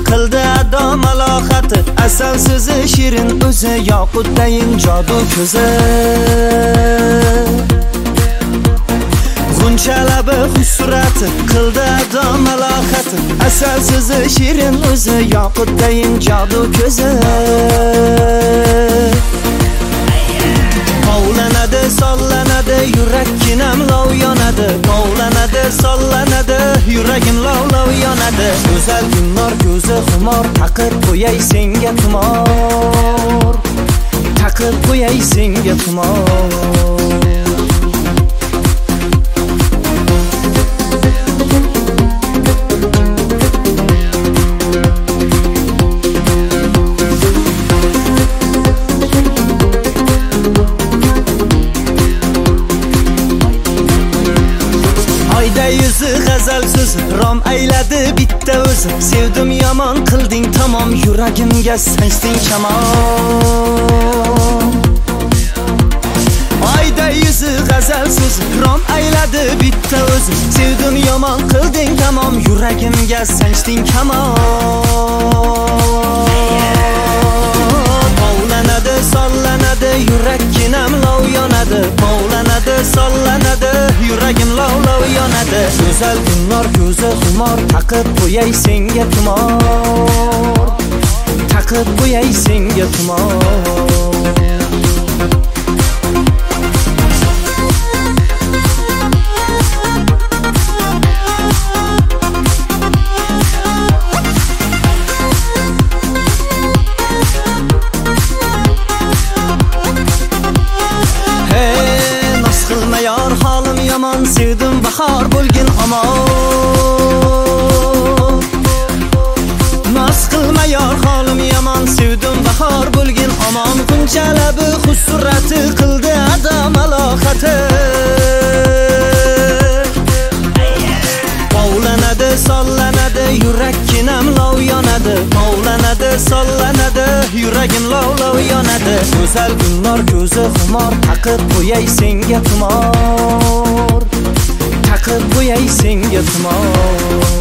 qildi ado maloqati. Asal so'zi shirin o'zi, yoqutdayin jodu ko'zi. G'uncha labi husrati, qildi ado maloqati. Asal so'zi shirin o'zi, yoqutdayin jodu ko'zi. Hovlanadi, sollanadi, yurakkinam lov yonadi. Hovlanadi, sollanadi, yuragim lov yonadi. Go'zal gulnor ko'zi xumor, taqib qo'yay senga tumor. Taqib qo'yay senga tumor. Yüzü g'azal so'z, rom ayladi bitta o'zi. Sevdim yomon qilding tamom, yuragimga sanchding shamol. Ayda yüzü g'azal so'z, rom ayladi bitta o'zi. Sevdim yomon qilding tamom, yuragimga sanchding kamol. Hovlanadi, sollanadi, yurakkinam lov yonadi. Hovlanadi, sollanadi, yuragim lov yonadi. Go'zal gulnor ko'zi xumor, taqib qo'yay senga tumor. Taqib qo'yay senga tumor. Halim yomon, sevdim bahor bo'lgin omon. Nas qilma yor, halim yomon, sevdim bahor bo'lgin omon. G'uncha labi husrati, qildi ado maloqati. Hovlanadi, sollanadi, yurakkinam lov yonadi. Hovlanadi, sollanadi, yuragim lov yonadi. Go'zal gulnor ko'zi xumor, taqib qo'yay senga tumor. Taqib qo'yay senga tumor.